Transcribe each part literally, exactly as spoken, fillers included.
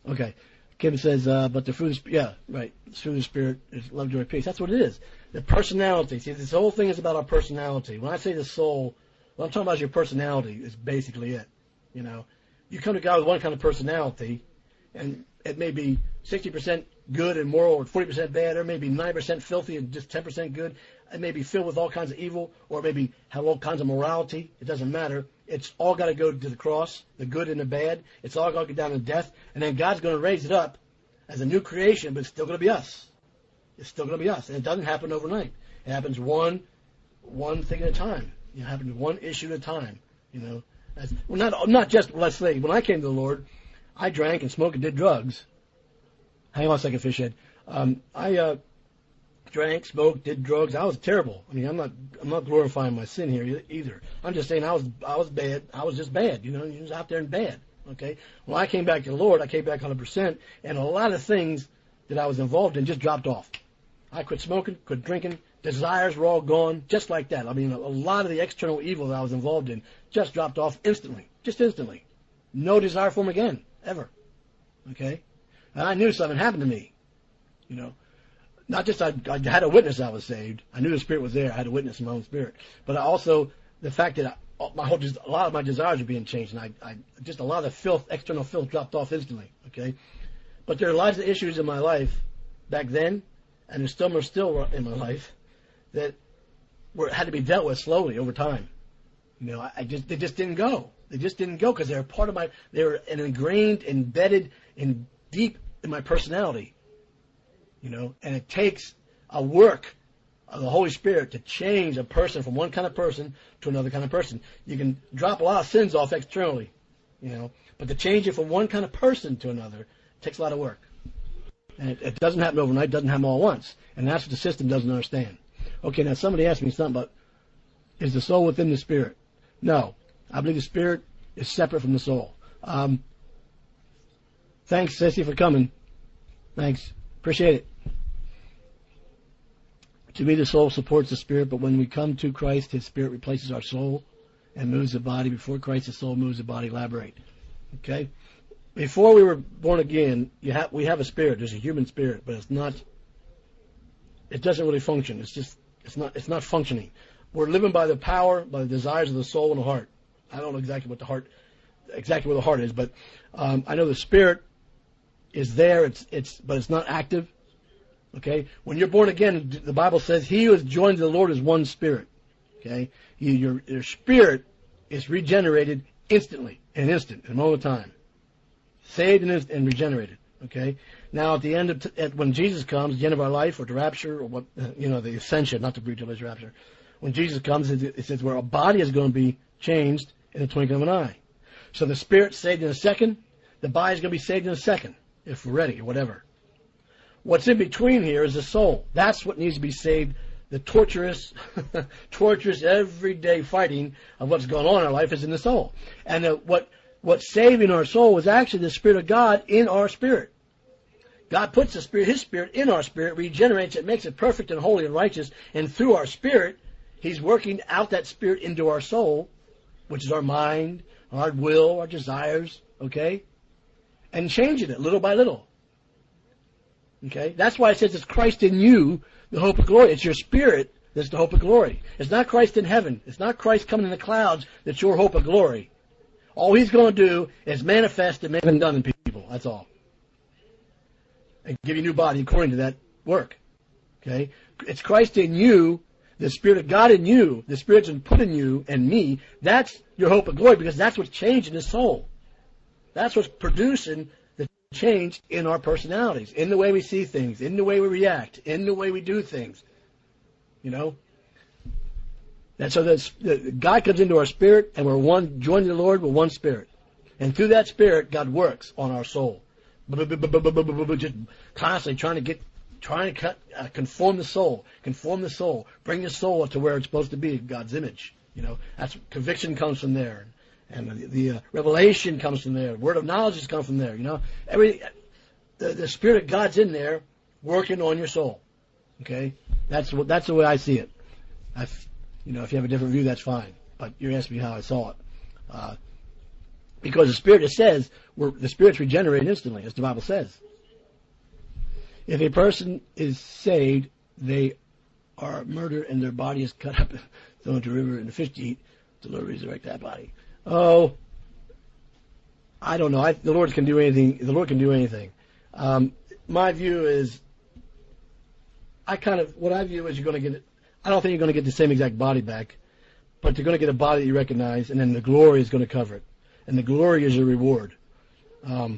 Okay. Kim says, uh, but the fruit of the Spirit, yeah, right. The fruit of the Spirit is love, joy, peace. That's what it is. The personality. See, this whole thing is about our personality. When I say the soul, what I'm talking about is your personality is basically it. You know, you come to God with one kind of personality, and it may be sixty percent good and moral, or forty percent bad, or maybe ninety percent filthy and just ten percent good. It may be filled with all kinds of evil, or maybe have all kinds of morality. It doesn't matter. It's all got to go to the cross, the good and the bad. It's all got to go down to death, and then God's going to raise it up as a new creation, but it's still going to be us. It's still going to be us, and it doesn't happen overnight. It happens one, one thing at a time. It happens one issue at a time. You know, That's, well, not not just let's say when I came to the Lord, I drank and smoked and did drugs. Hang on a second, Fishhead. Um, I uh, drank, smoked, did drugs. I was terrible. I mean, I'm not I'm not glorifying my sin here either. I'm just saying I was I was bad. I was just bad. You know, you was out there and bad. Okay. When I came back to the Lord, I came back one hundred percent, and a lot of things that I was involved in just dropped off. I quit smoking, quit drinking. Desires were all gone, just like that. I mean, a, a lot of the external evil that I was involved in just dropped off instantly, just instantly. No desire for them again, ever. Okay? And I knew something happened to me. You know, not just I, I had a witness I was saved. I knew the Spirit was there. I had a witness in my own spirit. But I also, the fact that I, my whole, a lot of my desires were being changed, and I, I just a lot of the filth, external filth dropped off instantly. Okay? But there are lots of issues in my life back then, and there's still more still in my life that were had to be dealt with slowly over time. You know, I, I just they just didn't go. They just didn't go because they're part of my. They were an ingrained, embedded, and deep in my personality. You know, and it takes a work of the Holy Spirit to change a person from one kind of person to another kind of person. You can drop a lot of sins off externally, you know, but to change it from one kind of person to another takes a lot of work. And it, it doesn't happen overnight. It doesn't happen all at once, and that's what the system doesn't understand. Okay, now somebody asked me something about, is the soul within the spirit? No, I believe the spirit is separate from the soul. Um, thanks, Sissy, for coming. Thanks. Appreciate it. To me, the soul supports the spirit, but when we come to Christ, his spirit replaces our soul and moves the body. Before Christ, the soul moves the body. Elaborate. Okay? Before we were born again, you have, we have a spirit. There's a human spirit, but it's not, it doesn't really function. It's just, It's not it's not functioning. We're living by the power, by the desires of the soul and the heart. I don't know exactly what the heart, exactly where the heart is, but um, I know the spirit is there. It's it's but it's not active. Okay, when you're born again, the Bible says, "He who is joined to the Lord is one spirit." Okay, you, your your spirit is regenerated instantly, in an instant, in a moment of time, saved and, and regenerated. Okay. Now, at the end of t- at, when Jesus comes, the end of our life, or the rapture, or what uh, you know, the ascension, not the pre-tribulation rapture. When Jesus comes, it, it says where our body is going to be changed in the twinkling of an eye. So the spirit's saved in a second, the body's going to be saved in a second, if we're ready, or whatever. What's in between here is the soul. That's what needs to be saved. The torturous, torturous everyday fighting of what's going on in our life is in the soul. And uh, what what's saving our soul is actually the Spirit of God in our spirit. God puts the Spirit, His Spirit in our spirit, regenerates it, makes it perfect and holy and righteous, and through our spirit, He's working out that Spirit into our soul, which is our mind, our will, our desires, okay? And changing it little by little. Okay? That's why it says it's Christ in you, the hope of glory. It's your spirit that's the hope of glory. It's not Christ in heaven. It's not Christ coming in the clouds that's your hope of glory. All He's going to do is manifest and make it done in people. That's all. And give you a new body according to that work. Okay? It's Christ in you, the Spirit of God in you, the Spirit's been put in you and me. That's your hope of glory, because that's what's changing the soul. That's what's producing the change in our personalities, in the way we see things, in the way we react, in the way we do things. You know? And so that's, the, God comes into our spirit, and we're one, joined to the Lord with one spirit. And through that spirit, God works on our soul. Just constantly trying to get, trying to cut, uh, conform the soul, conform the soul, bring the soul up to where it's supposed to be, God's image. You know, that's conviction comes from there, and the, the uh, revelation comes from there. Word of knowledge has come from there. You know, every the, the Spirit of God's in there, working on your soul. Okay, that's what that's the way I see it. I've, you know, if you have a different view, that's fine. But you're asking me how I saw it. Uh, Because the Spirit just says, we're, the Spirit's regenerated instantly, as the Bible says. If a person is saved, they are murdered and their body is cut up, thrown into a river and the fish to eat, the Lord resurrect that body. Oh, I don't know. I, the Lord can do anything. The Lord can do anything. Um, my view is, I kind of, what I view is you're going to get, I don't think you're going to get the same exact body back, but you're going to get a body that you recognize, and then the glory is going to cover it. And the glory is your reward. Um,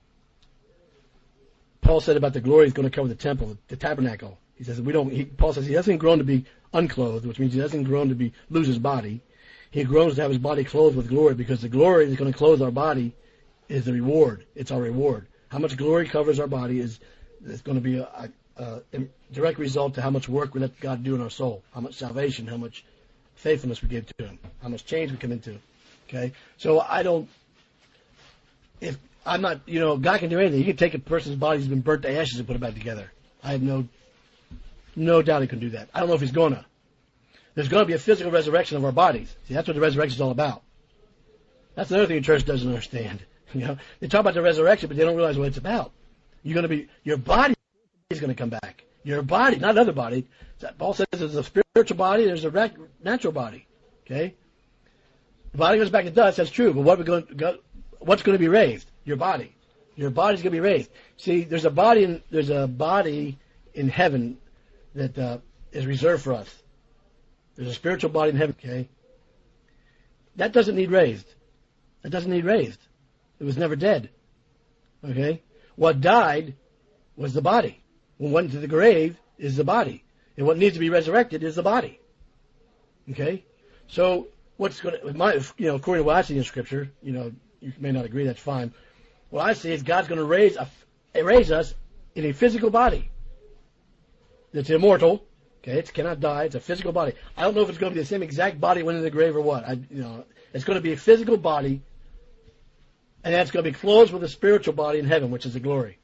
Paul said about the glory is going to cover the temple, the tabernacle. He says we don't. He, Paul says he hasn't grown to be unclothed, which means he hasn't grown to be lose his body. He grows to have his body clothed with glory, because the glory is going to clothe our body is the reward. It's our reward. How much glory covers our body is, is going to be a, a, a direct result to how much work we let God do in our soul, how much salvation, how much faithfulness we give to Him, how much change we come into. Okay, so I don't. If I'm not, you know, God can do anything. He can take a person's body who's been burnt to ashes and put it back together. I have no, no doubt He can do that. I don't know if He's gonna. There's going to be a physical resurrection of our bodies. See, that's what the resurrection is all about. That's another thing the church doesn't understand. You know, they talk about the resurrection, but they don't realize what it's about. You're going to be, your body is going to come back. Your body, not another body. Paul says there's a spiritual body, there's a natural body. Okay, the body goes back to dust. That's true. But what we're going, to go, what's going to be raised? Your body. Your body's going to be raised. See, there's a body in, there's a body in heaven that uh, is reserved for us. There's a spiritual body in heaven. Okay, that doesn't need raised. That doesn't need raised. It was never dead. Okay? What died was the body. What went into the grave is the body. And what needs to be resurrected is the body. Okay? So, what's going to, my, you know, according to what I see in Scripture, you know, you may not agree, that's fine. What I see is God's going to raise, a, raise us in a physical body that's immortal. Okay? It cannot die. It's a physical body. I don't know if it's going to be the same exact body went in the grave or what. I, you know, it's going to be a physical body. And that's going to be clothed with a spiritual body in heaven, which is the glory.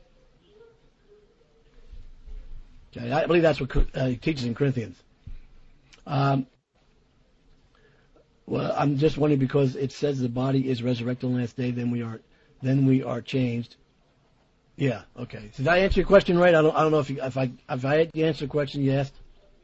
Okay, I believe that's what uh, he teaches in Corinthians. Um, well, I'm just wondering, because it says the body is resurrected on the last day, then we are, then we are changed. Yeah. Okay. Did I answer your question right? I don't. I don't know if you, if I if I answered the question you asked.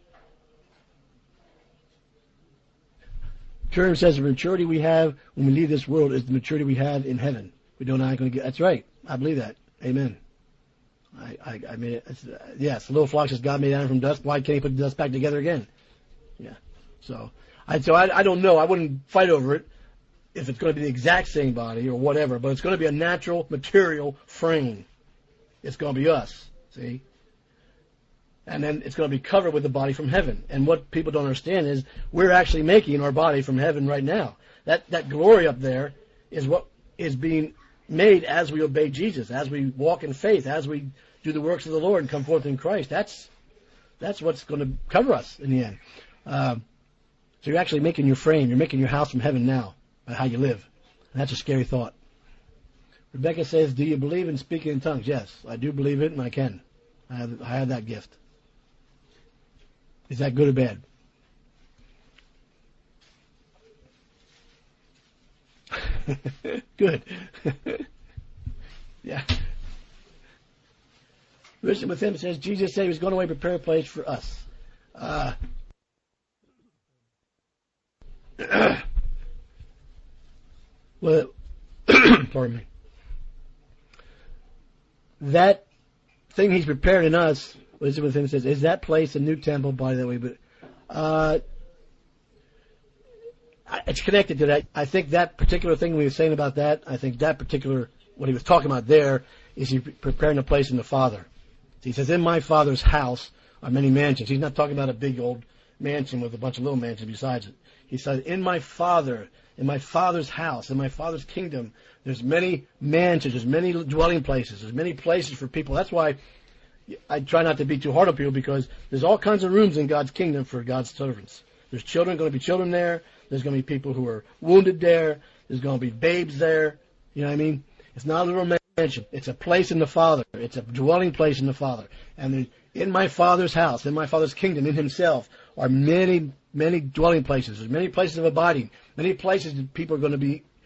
Turim says the maturity we have when we leave this world is the maturity we have in heaven. We don't not going to get. That's right. I believe that. Amen. I I, I mean, it's, uh, yes. The little flock says God made Adam from dust. Why can't He put the dust back together again? Yeah. So I so I I don't know. I wouldn't fight over it if it's going to be the exact same body or whatever. But it's going to be a natural material frame. It's going to be us. See. And then it's going to be covered with the body from heaven. And what people don't understand is we're actually making our body from heaven right now. That that glory up there is what is being made as we obey Jesus, as we walk in faith, as we do the works of the Lord and come forth in Christ. That's that's what's going to cover us in the end. Um, so you're actually making your frame. You're making your house from heaven now by how you live. And that's a scary thought. Rebecca says, do you believe in speaking in tongues? Yes, I do believe it, and I can. I have, I have that gift. Is that good or bad? Good. Yeah. Listen with him says, Jesus said He was going away to prepare a place for us. Uh, well, pardon me. That thing He's prepared in us, Wisdom with Him says, is that place a new temple body that way? But uh, it's connected to that. I think that particular thing we were saying about that, I think that particular, what he was talking about there, is He preparing a place in the Father. He says, in my Father's house are many mansions. He's not talking about a big old mansion with a bunch of little mansions besides it. He says, in my Father, in my Father's house, in my Father's kingdom, there's many mansions, there's many dwelling places, there's many places for people. That's why I try not to be too hard on people, because there's all kinds of rooms in God's kingdom for God's servants. There's children, going to be children there. There's going to be people who are wounded there. There's going to be babes there. You know what I mean? It's not a little mansion. It's a place in the Father. It's a dwelling place in the Father. And in my Father's house, in my Father's kingdom, in Himself, are many, many dwelling places. There's many places of abiding. Many places that people are going to be,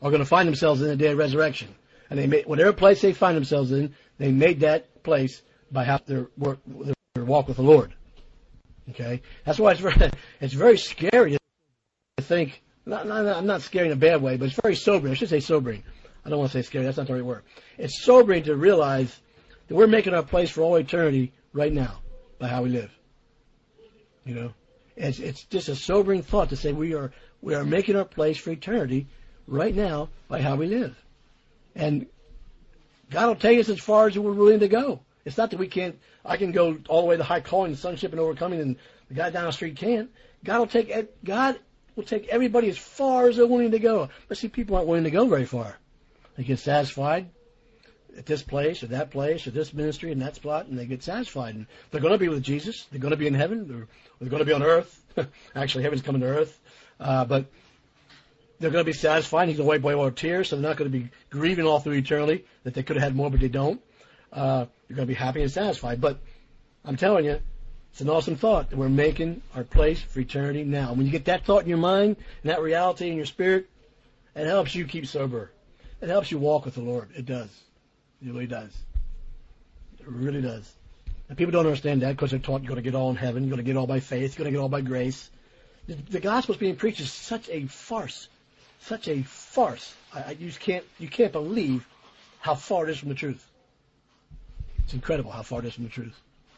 are going to find themselves in the day of resurrection. And they made, whatever place they find themselves in, they made that place by how their work, their walk with the Lord. Okay? That's why it's very, it's very scary to think, not, not, I'm not scary in a bad way, but it's very sobering. I should say sobering. I don't want to say scary. That's not the right word. It's sobering to realize that we're making our place for all eternity right now by how we live. You know? It's, it's just a sobering thought to say we are, we are making our place for eternity right now by how we live. And God will take us as far as we're willing to go. It's not that we can't, I can go all the way to high calling and sonship and overcoming and the guy down the street can't. God will take, God will take everybody as far as they're willing to go. But see, people aren't willing to go very far. They get satisfied at this place or that place or this ministry and that spot, and they get satisfied. And they're going to be with Jesus. They're going to be in heaven. They're, they're going to be on earth. Actually, heaven's coming to earth. Uh, but they're going to be satisfied. He's going to wipe away all their tears, so they're not going to be grieving all through eternity that they could have had more, but they don't. Uh, you're going to be happy and satisfied. But I'm telling you, it's an awesome thought that we're making our place for eternity now. When you get that thought in your mind and that reality in your spirit, it helps you keep sober. It helps you walk with the Lord. It does. It really does. It really does. And people don't understand that because they're taught you're going to get all in heaven, you're going to get all by faith, you're going to get all by grace. The, the gospel's being preached is such a farce. Such a farce. I, I, you just can't, you can't believe how far it is from the truth. It's incredible how far it is from the truth.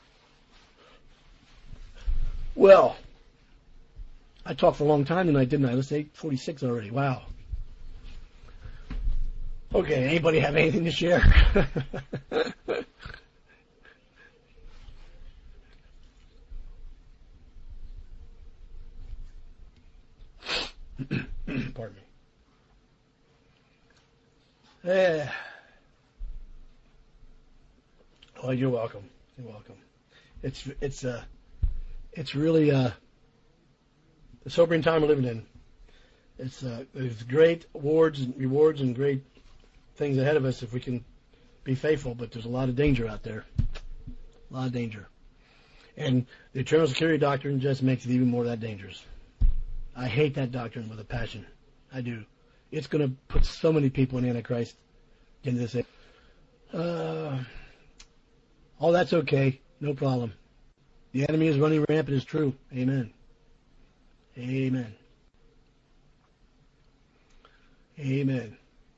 Well, I talked for a long time tonight, didn't I? Let's eight forty-six already. Wow. Okay, anybody have anything to share? Pardon me. Yeah. Oh, you're welcome. You're welcome. It's it's uh it's really uh the sobering time we're living in. It's uh there's great awards and rewards and great things ahead of us if we can be faithful, but there's a lot of danger out there. A lot of danger. And the eternal security doctrine just makes it even more that dangerous. I hate that doctrine with a passion. I do. It's going to put so many people in Antichrist into this. Uh, all that's okay. No problem. The enemy is running rampant is true. Amen. Amen. Amen.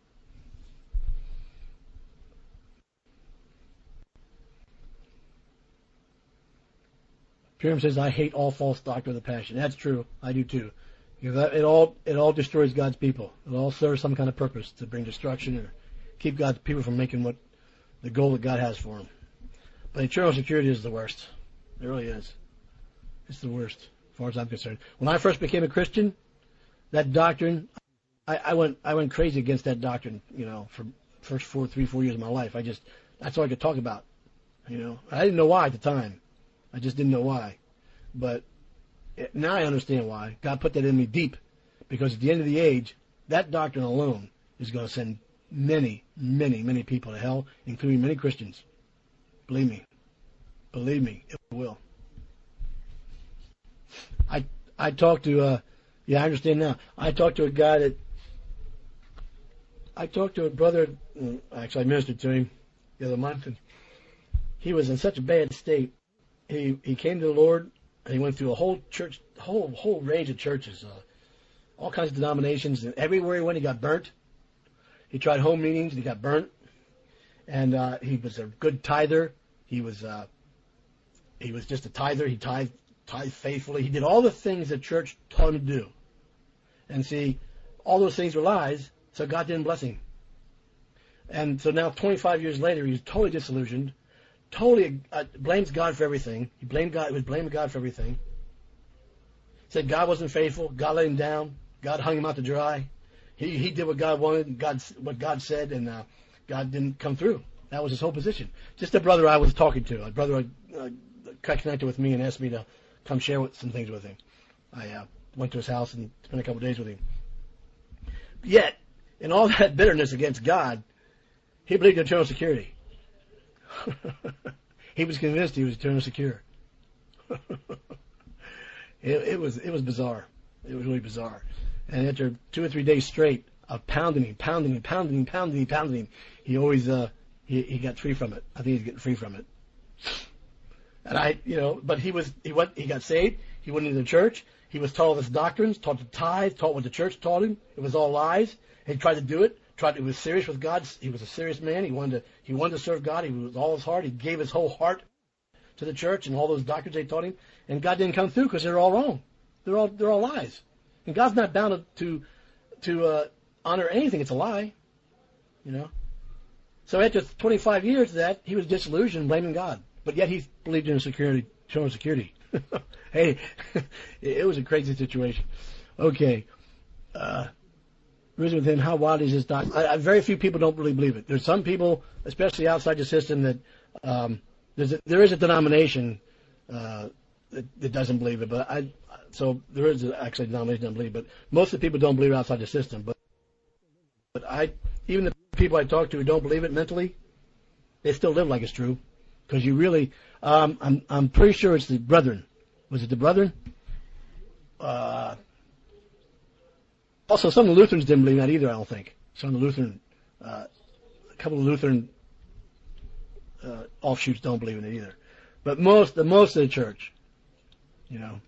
Purim says, I hate all false doctrine of the passion. That's true. I do too. Because it all, it all destroys God's people. It all serves some kind of purpose to bring destruction or keep God's people from making what the goal that God has for them. But eternal security is the worst. It really is. It's the worst, as far as I'm concerned. When I first became a Christian, that doctrine, I, I went, I went crazy against that doctrine. You know, for first four, three, four years of my life, I just, that's all I could talk about. You know, I didn't know why at the time. I just didn't know why. But it, now I understand why. God put that in me deep. Because at the end of the age, that doctrine alone is going to send many, many, many people to hell, including many Christians. Believe me. Believe me, it will. I I talked to, uh, yeah, I understand now. I talked to a guy that, I talked to a brother, actually I ministered to him the other month, and he was in such a bad state. He he came to the Lord, and he went through a whole church, whole whole range of churches, uh, all kinds of denominations, and everywhere he went, he got burnt. He tried home meetings, and he got burnt. And uh, he was a good tither. He was uh, he was just a tither. He tithed, tithed faithfully. He did all the things the church taught him to do. And see, all those things were lies, so God didn't bless him. And so now, twenty-five years later, he's totally disillusioned. Totally uh, blames God for everything. He blamed God. He was blaming God for everything. Said God wasn't faithful. God let him down. God hung him out to dry. He he did what God wanted, and God what God said, and uh, God didn't come through. That was his whole position. Just a brother I was talking to, a brother uh, got connected with me and asked me to come share with, some things with him. I uh, went to his house and spent a couple of days with him. Yet, in all that bitterness against God, he believed in eternal security. He was convinced he was eternally secure. it, it was it was bizarre. It was really bizarre. And after two or three days straight, of pounding him, pounding him, pounding him, pounding him, pounding him, he always uh, he he got free from it. I think he's getting free from it. And I, you know, but he was he went he got saved. He went into the church. He was taught all his doctrines, taught the tithe, taught what the church taught him. It was all lies. He tried to do it. Tried. He was serious with God. He was a serious man. He wanted to. He wanted to serve God. He was all his heart. He gave his whole heart to the church and all those doctrines they taught him. And God didn't come through because they're all wrong. They're all they're all lies. And God's not bound to to uh, honor anything. It's a lie. You know. So after twenty-five years of that, he was disillusioned, blaming God. But yet he believed in security, social security. Hey, it was a crazy situation. Okay. Uh, risen with him, how wild is this doctrine? I, I, very few people don't really believe it. There's some people, especially outside the system, that um, there's a, there is a denomination uh, that, that doesn't believe it. But I, so there is actually a denomination that doesn't believe it. But most of the people don't believe it outside the system. But but I, even the people I talk to who don't believe it mentally, they still live like it's true. Because you really, um, I'm I'm pretty sure it's the Brethren. Was it the Brethren? Uh, also, some of the Lutherans didn't believe that either. I don't think some of the Lutheran, uh, a couple of Lutheran uh, offshoots don't believe in it either. But most, the most of the church, you know.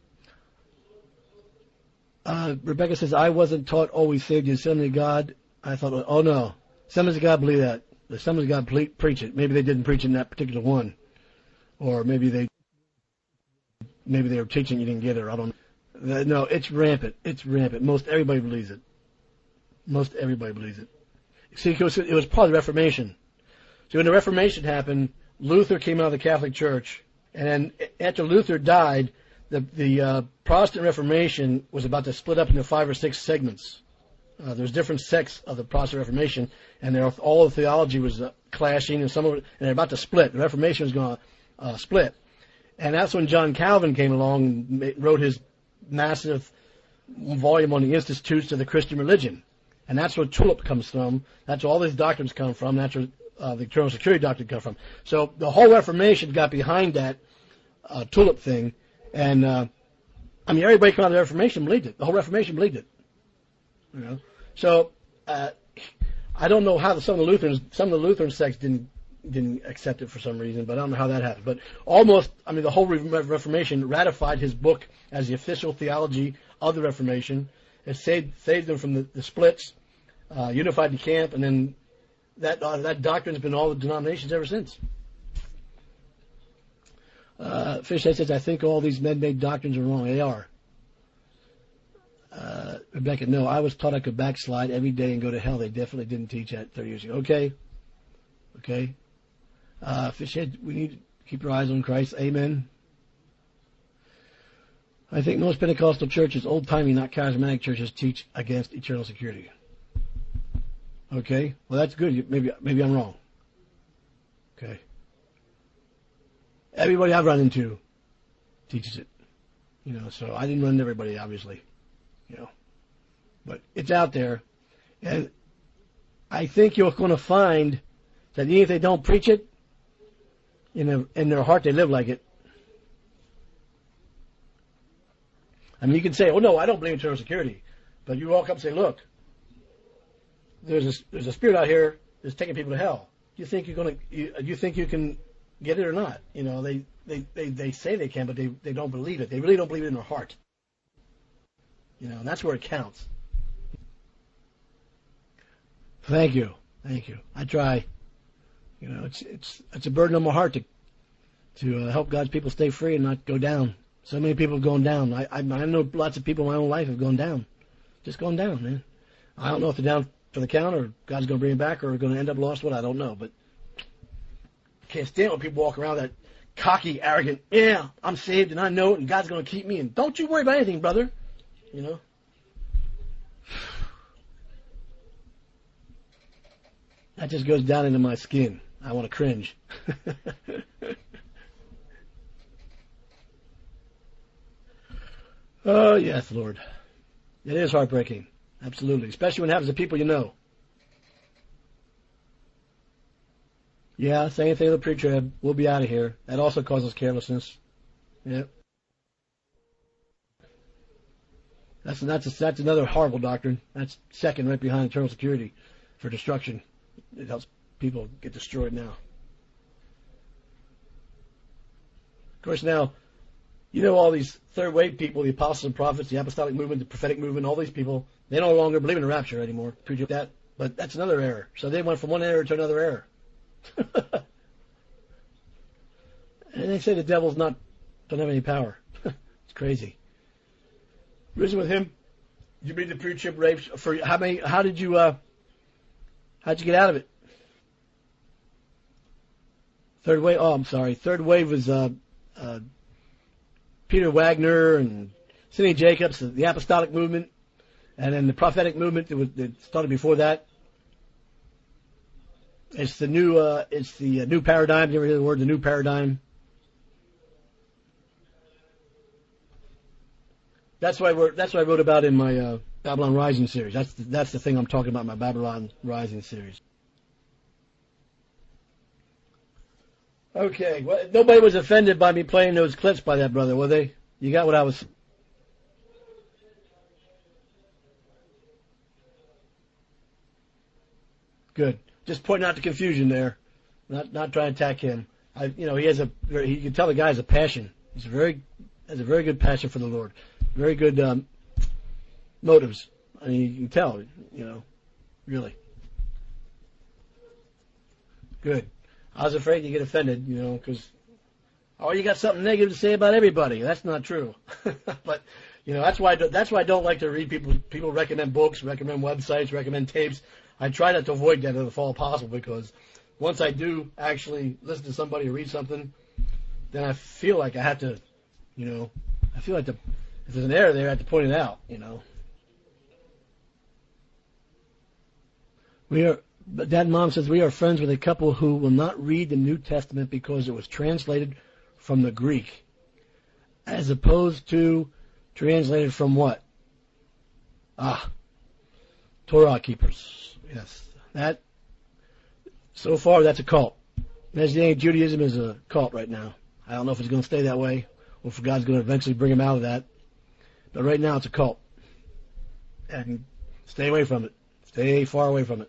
Uh, Rebecca says, I wasn't taught always saved in Assembly of God. I thought, oh no, Assemblies of God believe that. The Assemblies of God ple- preach it. Maybe they didn't preach it in that particular one. Or maybe they maybe they were teaching you didn't get it, or I don't know. No, it's rampant. It's rampant. Most everybody believes it. Most everybody believes it. See, it was, it was part of the Reformation. So when the Reformation happened, Luther came out of the Catholic Church, and then after Luther died, the the uh, Protestant Reformation was about to split up into five or six segments. Uh, there's different sects of the Protestant Reformation, and there, all the theology was uh, clashing, and some of it, and they're about to split. The Reformation was going to uh, split, and that's when John Calvin came along and ma- wrote his massive volume on the Institutes of the Christian Religion, and that's where Tulip comes from. That's where all these doctrines come from. That's where uh, the eternal security doctrine comes from. So the whole Reformation got behind that uh, Tulip thing, and uh, I mean everybody coming out of the Reformation believed it. The whole Reformation believed it. You know, so uh, I don't know how the, some of the Lutherans, some of the Lutheran sects didn't didn't accept it for some reason, but I don't know how that happened. But almost, I mean, the whole Reformation ratified his book as the official theology of the Reformation. It saved saved them from the, the splits, uh, unified the camp, and then that uh, that doctrine has been all the denominations ever since. Uh, Fishhead says, "I think all these men-made doctrines are wrong. They are." Uh, Rebecca, no, I was taught I could backslide every day and go to hell. They definitely didn't teach that thirty years ago. Okay. Okay. Uh, Fishhead, we need to keep our eyes on Christ. Amen. I think most Pentecostal churches, old-timey, not charismatic churches, teach against eternal security. Okay. Well, that's good. Maybe, maybe I'm wrong. Okay. Everybody I've run into teaches it. You know, so I didn't run into everybody, obviously. You know, but it's out there, and I think you're going to find that even if they don't preach it, in their, in their heart they live like it. I mean, you can say, "Oh no, I don't believe in eternal security," but you walk up and say, "Look, there's a there's a spirit out here that's taking people to hell. Do you think you're going to? You, you think you can get it or not?" You know, they they, they, they say they can, but they they don't believe it. They really don't believe it in their heart. You know, and that's where it counts. Thank you, thank you. I try. You know, it's it's it's a burden on my heart to to uh, help God's people stay free and not go down. So many people have gone down. I I, I know lots of people in my own life have gone down, just gone down, man. I don't know if they're down for the count or God's going to bring them back or going to end up lost. What I don't know, but I can't stand when people walk around that cocky, arrogant. Yeah, I'm saved and I know it, and God's going to keep me. And don't you worry about anything, brother. You know? That just goes down into my skin. I want to cringe. Oh, yes, Lord. It is heartbreaking. Absolutely. Especially when it happens to people you know. Yeah, same thing with the pre-trib. We'll be out of here. That also causes carelessness. Yep. That's that's that's another horrible doctrine. That's second right behind eternal security for destruction. It helps people get destroyed now. Of course, now, you know all these third-wave people, the apostles and prophets, the apostolic movement, the prophetic movement, all these people, they no longer believe in the rapture anymore. Preach that, but that's another error. So they went from one error to another error. And they say the devil's not, doesn't have any power. It's crazy. Risen with him, you beat the pre-trib rapes. For how many? How did you? Uh, how'd you get out of it? Third wave. Oh, I'm sorry. Third wave was uh, uh, Peter Wagner and Sidney Jacobs, the apostolic movement, and then the prophetic movement that, was, that started before that. It's the new. Uh, it's the uh, new paradigm. You ever hear the word the new paradigm? That's what I wrote, that's what I wrote about in my uh, Babylon Rising series. That's the, that's the thing I'm talking about in my Babylon Rising series. Okay, well, nobody was offended by me playing those clips by that brother, were they? You got what I was... Good. Just pointing out the confusion there. Not not trying to attack him. I, you know, he has a... You can tell the guy has a passion. He's a very has a very good passion for the Lord. Very good um, motives. I mean, you can tell, you know, really. Good. I was afraid you get offended, you know, because, oh, you got something negative to say about everybody. That's not true. But, you know, that's why I do, that's why I don't like to read people. People recommend books, recommend websites, recommend tapes. I try not to avoid that if at all possible, because once I do actually listen to somebody read something, then I feel like I have to, you know, I feel like the if there's an error there, I have to point it out, you know. We are, but Dad and Mom says we are friends with a couple who will not read the New Testament because it was translated from the Greek, as opposed to translated from what? Ah, Torah keepers. Yes, that. So far, that's a cult. Messianic Judaism is a cult right now. I don't know if it's going to stay that way, or if God's going to eventually bring him out of that. But right now it's a cult. And stay away from it. Stay far away from it.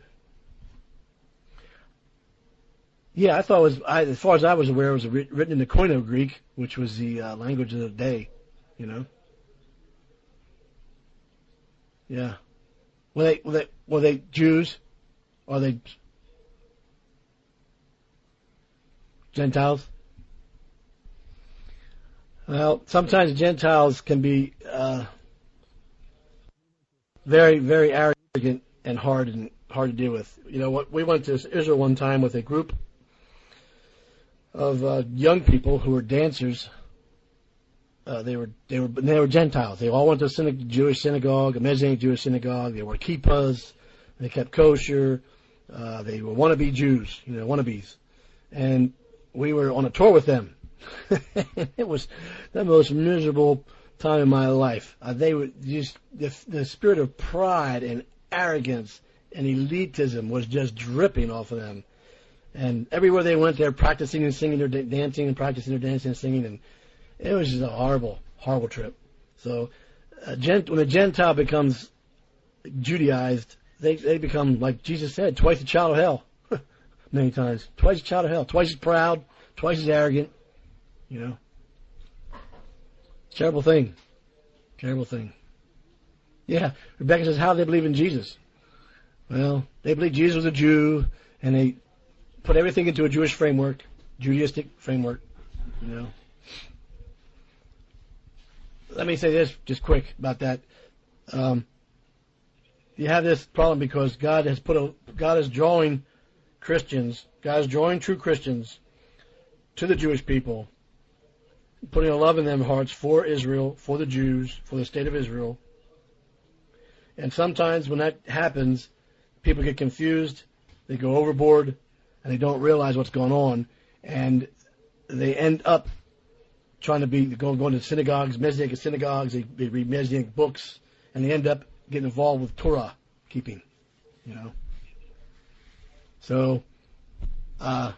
Yeah, I thought it was, I, as far as I was aware, it was written in the Koine Greek, which was the uh, language of the day, you know. Yeah. Were they, were they, were they Jews? Or are they Gentiles? Well, sometimes Gentiles can be uh, very, very arrogant and hard and hard to deal with. You know, what we went to Israel one time with a group of uh, young people who were dancers. Uh, they were they were they were Gentiles. They all went to a synagogue, Jewish synagogue, a Messianic Jewish synagogue. They wore kippahs. They kept kosher. Uh, they were wannabe Jews, you know, wannabes. And we were on a tour with them. It was the most miserable time in my life. Uh, they were just the, the spirit of pride and arrogance and elitism was just dripping off of them. And everywhere they went, they were practicing and singing their da- dancing and practicing their dancing and singing, and it was just a horrible, horrible trip. So, uh, gent- when a Gentile becomes Judaized, they they become, like Jesus said, twice a child of hell. Many times, twice a child of hell, twice as proud, twice as arrogant. You know, terrible thing. Terrible thing. Yeah, Rebecca says, how do they believe in Jesus? Well, they believe Jesus was a Jew, and they put everything into a Jewish framework, Judaistic framework, you know. Let me say this just quick about that. Um, you have this problem because God has put a, God is drawing Christians, God is drawing true Christians to the Jewish people, putting a love in their hearts for Israel, for the Jews, for the state of Israel. And sometimes when that happens, people get confused, they go overboard, and they don't realize what's going on, and they end up trying to be going, going to synagogues, Messianic synagogues, they, they read Messianic books, and they end up getting involved with Torah keeping, you know. So, uh,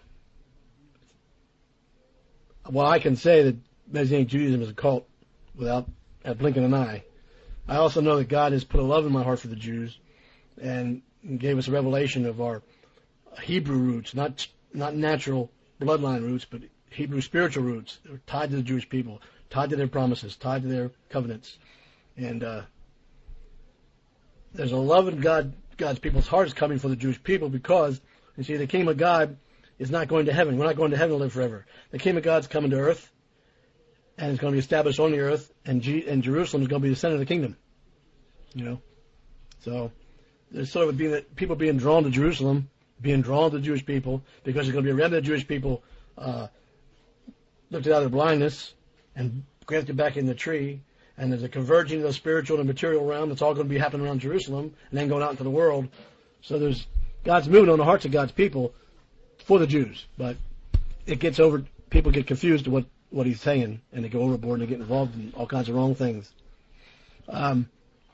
well, I can say that Messianic Judaism is a cult without uh, blinking an eye. I also know that God has put a love in my heart for the Jews and gave us a revelation of our Hebrew roots, not not natural bloodline roots, but Hebrew spiritual roots. They're tied to the Jewish people, tied to their promises, tied to their covenants. And uh, there's a love in God, God's people's hearts coming for the Jewish people because, you see, the kingdom of God is not going to heaven. We're not going to heaven to live forever. The kingdom of God's coming to earth, and it's going to be established on the earth, and, G- and Jerusalem is going to be the center of the kingdom. You know? So there's sort of being, people being drawn to Jerusalem, being drawn to the Jewish people, because there's going to be a remnant of Jewish people uh, lifted out of their blindness and grafted back in the tree. And there's a converging of the spiritual and material realm that's all going to be happening around Jerusalem and then going out into the world. So there's God's moving on the hearts of God's people for the Jews. But it gets over, people get confused to what, what he's saying, and they go overboard and they get involved in all kinds of wrong things. Um,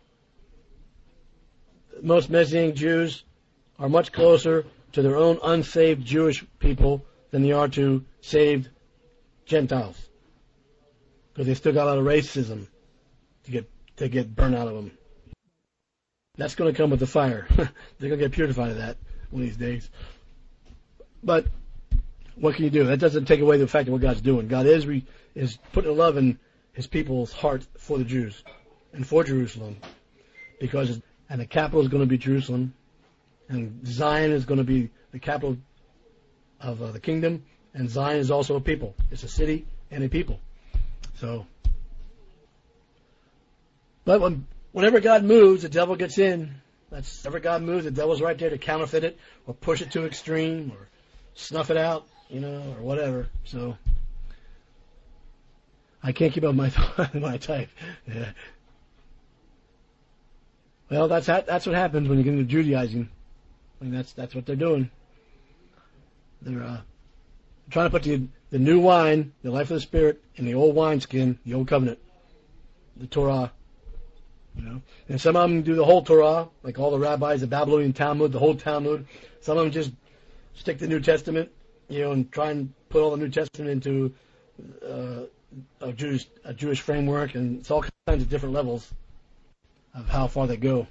most Messianic Jews are much closer to their own unsaved Jewish people than they are to saved Gentiles. Because they still got a lot of racism to get to get burnt out of them. That's going to come with the fire. They're going to get purified of that one of these days. But what can you do? That doesn't take away the fact of what God's doing. God is re, is putting love in His people's heart for the Jews and for Jerusalem, because and the capital is going to be Jerusalem, and Zion is going to be the capital of uh, the kingdom, and Zion is also a people. It's a city and a people. So. But when, whenever God moves, the devil gets in. That's whenever God moves, the devil's right there to counterfeit it or push it to extreme or snuff it out, you know, or whatever. So I can't keep up my my type. Yeah. Well, that's that's what happens when you get into Judaizing. I mean, that's that's what they're doing. They're uh, trying to put the the new wine, the life of the Spirit, in the old wineskin, the old covenant, the Torah. You know, and some of them do the whole Torah, like all the rabbis, the Babylonian Talmud, the whole Talmud. Some of them just stick to the New Testament, you know, and try and put all the New Testament into uh, a Jewish a Jewish framework, and it's all kinds of different levels of how far they go.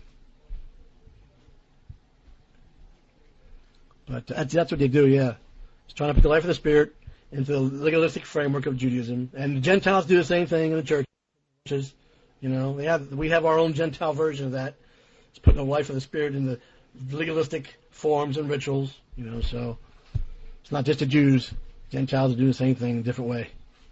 But that's, that's what they do, yeah. It's trying to put the life of the Spirit into the legalistic framework of Judaism, and the Gentiles do the same thing in the churches. You know, we have we have our own Gentile version of that. It's putting the life of the Spirit in the legalistic forms and rituals. You know, so it's not just the Jews. Gentiles do the same thing in a different way.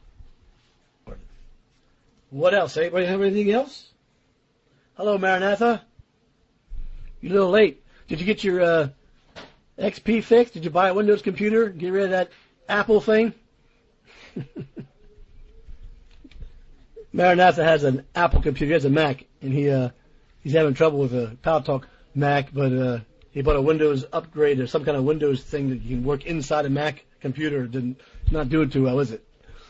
What else? Anybody have anything else? Hello, Maranatha. You're a little late. Did you get your uh, X P fixed? Did you buy a Windows computer? Get rid of that Apple thing? Maranatha has an Apple computer. He has a Mac, and he uh, he's having trouble with a PowerTalk Mac, but uh, he bought a Windows upgrade or some kind of Windows thing that you can work inside a Mac computer. It didn't not do it too well, is it?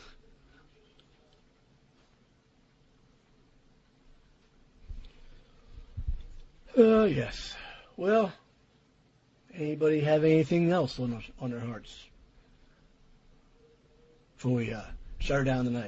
Uh, yes. Well, anybody have anything else on their, on their hearts before we uh, shut her down tonight?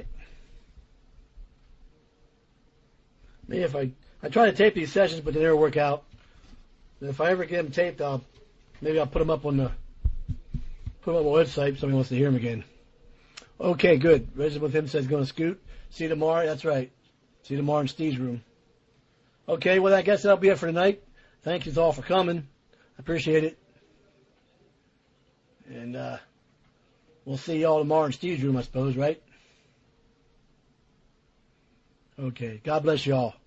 Maybe if I, I try to tape these sessions, but they never work out. And if I ever get them taped, I'll maybe I'll put them up on the put them on my website if somebody wants to hear them again. Okay, good. Resident with him says going to scoot. See you tomorrow. That's right. See you tomorrow in Steve's room. Okay, well I guess that'll be it for tonight. Thank you all for coming. I appreciate it. And uh, we'll see y'all tomorrow in Steve's room, I suppose, right? Okay. God bless you all.